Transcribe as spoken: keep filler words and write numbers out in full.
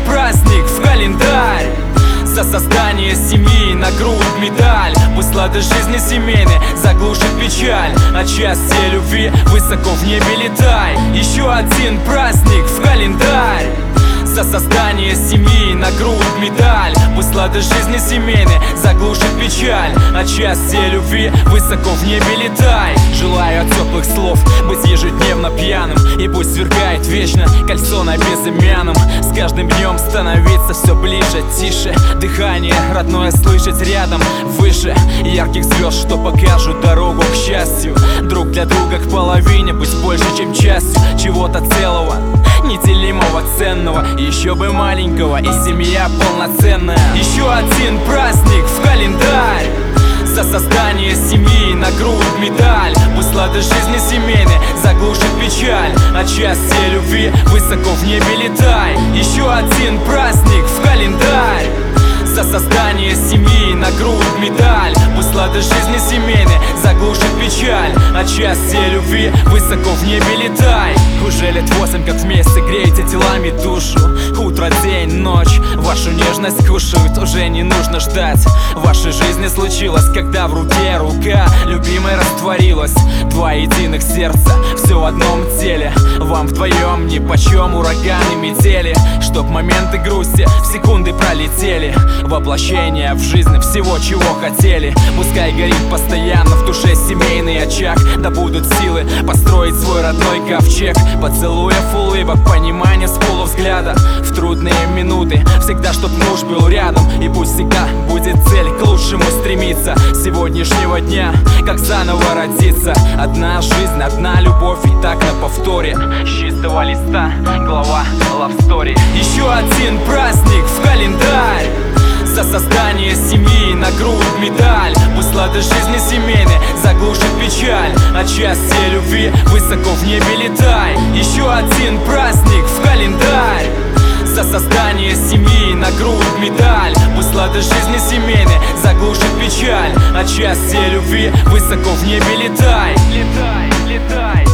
праздник в календарь. За создание семьи на грудь медаль. Пусть лады жизни семейной заглушит печаль, а счастье любви высоко в небе летай. Еще один праздник в календарь. За создание семьи на грудь медаль. Пусть лады жизни семейной заглушит печаль, а счастье любви высоко в небе летай. Желаю от теплых слов быть ежедневно пьяным, и пусть сверкает вечно кольцо на безымянном. С каждым днем становиться все ближе, тише. Дыхание родное слышать рядом, выше ярких звезд, что покажут дорогу к счастью. Друг для друга к половине, быть больше, чем частью чего-то целого, неделимого, ценного, еще бы маленького, и семья полноценная. Еще один праздник в календарь. За создание семьи на грудь медаль. Пусть лады жизни семейной заглушит печаль, а счастье любви высоко в небе летай. Еще один праздник в календарь. За создание семьи на грудь медаль. Пусть лады жизни семейной заглушит печаль, а счастье любви высоко в небе летай. Уже лет восемь как вместе греете телами душу. Утро, день, ночь вашу нежность кушают. Уже не нужно ждать, в вашей жизни случилось, когда в руке рука любимой растворилась. Два единых сердца, все в одном теле. Вам вдвоем нипочем ураганы метели, чтоб моменты грусти в секунды пролетели. Воплощение в жизни всего, чего хотели. Пускай горит постоянно в душе семейный очаг. Да будут силы построить свой родной ковчег. Поцелуев, улыбок, понимания с полувзгляда. В трудные минуты всегда, чтоб муж был рядом. И пусть всегда будет цель к лучшему стремиться. С сегодняшнего дня, как заново родиться. Одна жизнь, одна любовь, и так на повторе. С чистого листа глава love story. Еще один праздник в календарь. За создание семьи на грудь медаль. Пусть лады жизни семейной заглушит печаль, а счастье любви высоко в небе летай. Еще один праздник в календарь. За создание семьи на грудь медаль. Пусть лады жизни семейной заглушит печаль, а счастье любви высоко в небе летай. Летай, летай.